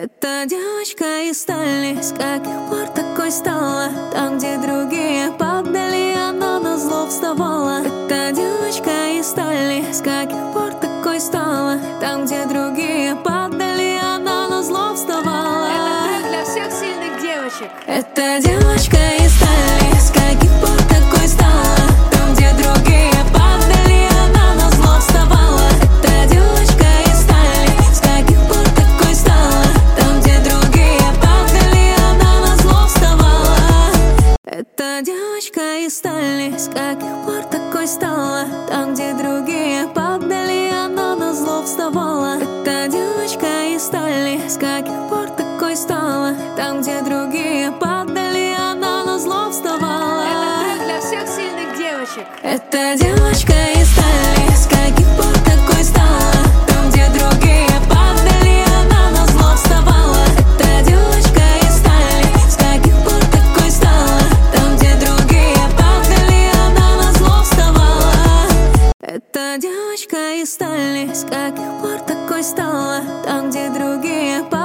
Эта девочка из стали, с каких пор такой стала? Там, где другие падали, она назло вставала. Эта девочка из стали, с каких пор такой стала? Там, где другие падали, она назло вставала. Это трек для всех сильных девочек. Эта девочка из стали, с каких пор такой стала? Там, где другие падали, она назло вставала. Эта девочка из стали, с каких пор такой стала? Там, где другие падали, она назло вставала. Эта девочка из стали, с каких пор такой стала? Там, где другие падали, она назло вставала. Эта девочка из стали, с каких пор такой стала? Там, где другие падали, она назло вставала. Это трек для всех сильных девочек. Эта девочка из стали, с каких пор такой стала? Там, где другие падали, она назло вставала. Эта девочка из стали, с каких пор такой стала? Там, где другие падали, она назло вставала. Эта девочка из стали, с каких пор такой стала? Там, где другие падали.